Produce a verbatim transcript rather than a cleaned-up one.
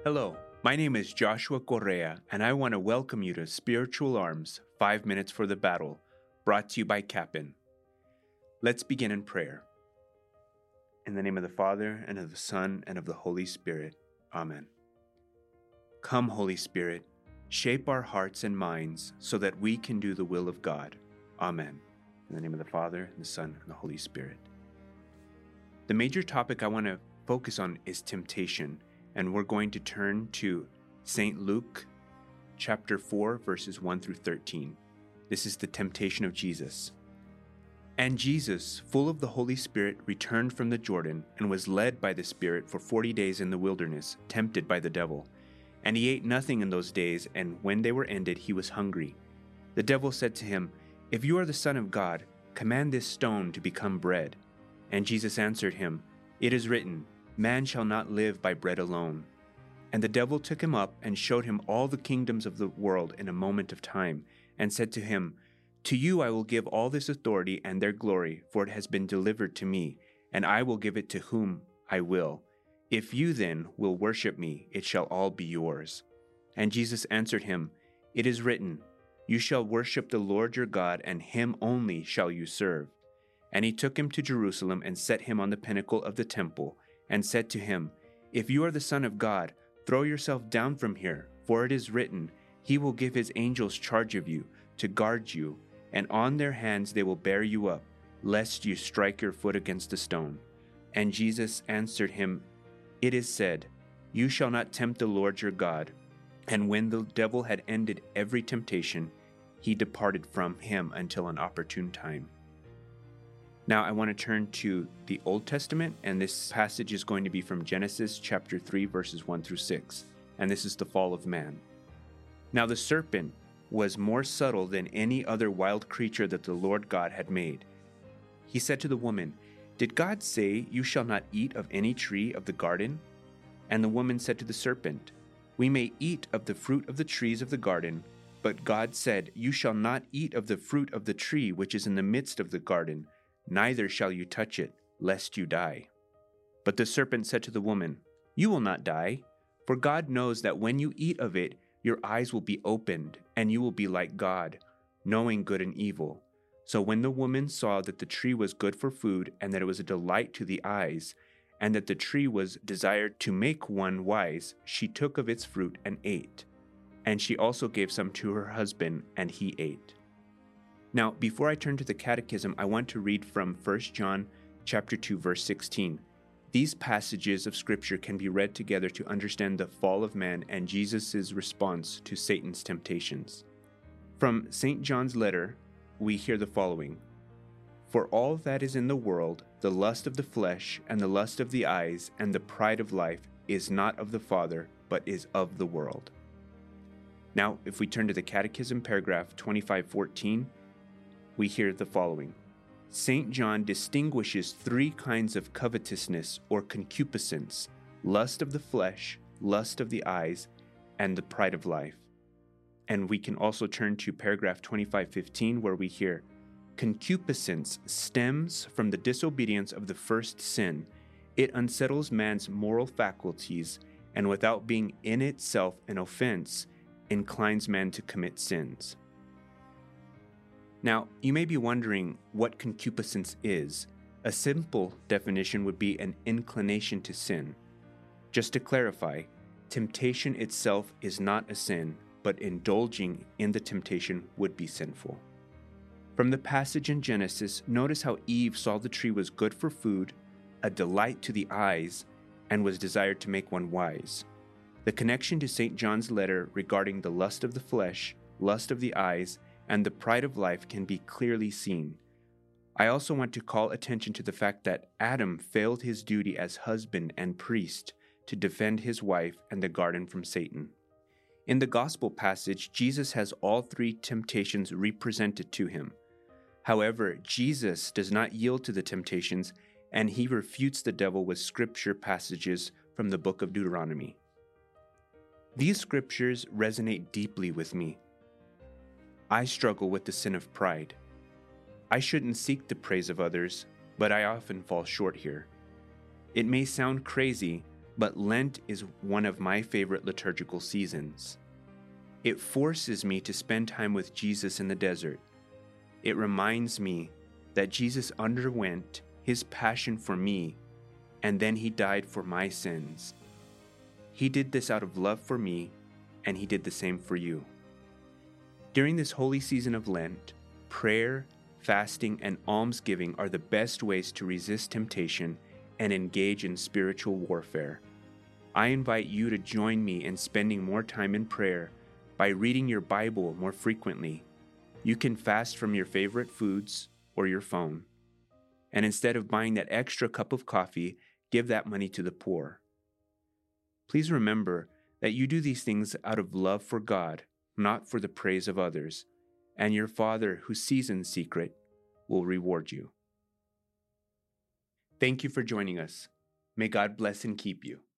Hello, my name is Joshua Correa, and I want to welcome you to Spiritual Arms, Five Minutes for the Battle, brought to you by Cap'n. Let's begin in prayer. In the name of the Father, and of the Son, and of the Holy Spirit. Amen. Come, Holy Spirit, shape our hearts and minds so that we can do the will of God. Amen. In the name of the Father, and the Son, and the Holy Spirit. The major topic I want to focus on is temptation, and we're going to turn to Saint Luke chapter four, verses one through thirteen. This is the temptation of Jesus. And Jesus, full of the Holy Spirit, returned from the Jordan and was led by the Spirit for forty days in the wilderness, tempted by the devil. And he ate nothing in those days, and when they were ended, he was hungry. The devil said to him, "If you are the Son of God, command this stone to become bread." And Jesus answered him, "It is written, man shall not live by bread alone." And the devil took him up and showed him all the kingdoms of the world in a moment of time, and said to him, "To you I will give all this authority and their glory, for it has been delivered to me, and I will give it to whom I will. If you then will worship me, it shall all be yours." And Jesus answered him, "It is written, you shall worship the Lord your God, and him only shall you serve." And he took him to Jerusalem and set him on the pinnacle of the temple, and said to him, "If you are the Son of God, throw yourself down from here, for it is written, he will give his angels charge of you, to guard you, and on their hands they will bear you up, lest you strike your foot against a stone." And Jesus answered him, "It is said, you shall not tempt the Lord your God." And when the devil had ended every temptation, he departed from him until an opportune time. Now I want to turn to the Old Testament, and this passage is going to be from Genesis chapter three, verses one through six, and this is the fall of man. Now the serpent was more subtle than any other wild creature that the Lord God had made. He said to the woman, "Did God say, you shall not eat of any tree of the garden?" And the woman said to the serpent, "We may eat of the fruit of the trees of the garden, but God said, you shall not eat of the fruit of the tree which is in the midst of the garden, neither shall you touch it, lest you die." But the serpent said to the woman, "You will not die, for God knows that when you eat of it, your eyes will be opened, and you will be like God, knowing good and evil." So when the woman saw that the tree was good for food, and that it was a delight to the eyes, and that the tree was desired to make one wise, she took of its fruit and ate. And she also gave some to her husband, and he ate. Now, before I turn to the catechism, I want to read from First John chapter two, verse sixteen. These passages of scripture can be read together to understand the fall of man and Jesus' response to Satan's temptations. From Saint John's letter, we hear the following: "For all that is in the world, the lust of the flesh, and the lust of the eyes, and the pride of life, is not of the Father, but is of the world." Now, if we turn to the catechism, paragraph twenty-five fourteen, we hear the following: Saint John distinguishes three kinds of covetousness or concupiscence: lust of the flesh, lust of the eyes, and the pride of life. And we can also turn to paragraph twenty-five fifteen, where we hear, "Concupiscence stems from the disobedience of the first sin. It unsettles man's moral faculties, and without being in itself an offense, inclines man to commit sins." Now, you may be wondering what concupiscence is. A simple definition would be an inclination to sin. Just to clarify, temptation itself is not a sin, but indulging in the temptation would be sinful. From the passage in Genesis, notice how Eve saw the tree was good for food, a delight to the eyes, and was desired to make one wise. The connection to Saint John's letter regarding the lust of the flesh, lust of the eyes, and the pride of life can be clearly seen. I also want to call attention to the fact that Adam failed his duty as husband and priest to defend his wife and the garden from Satan. In the gospel passage, Jesus has all three temptations represented to him. However, Jesus does not yield to the temptations, and he refutes the devil with scripture passages from the book of Deuteronomy. These scriptures resonate deeply with me. I struggle with the sin of pride. I shouldn't seek the praise of others, but I often fall short here. It may sound crazy, but Lent is one of my favorite liturgical seasons. It forces me to spend time with Jesus in the desert. It reminds me that Jesus underwent his passion for me, and then he died for my sins. He did this out of love for me, and he did the same for you. During this holy season of Lent, prayer, fasting, and almsgiving are the best ways to resist temptation and engage in spiritual warfare. I invite you to join me in spending more time in prayer by reading your Bible more frequently. You can fast from your favorite foods or your phone. And instead of buying that extra cup of coffee, give that money to the poor. Please remember that you do these things out of love for God, not for the praise of others, and your Father who sees in secret will reward you. Thank you for joining us. May God bless and keep you.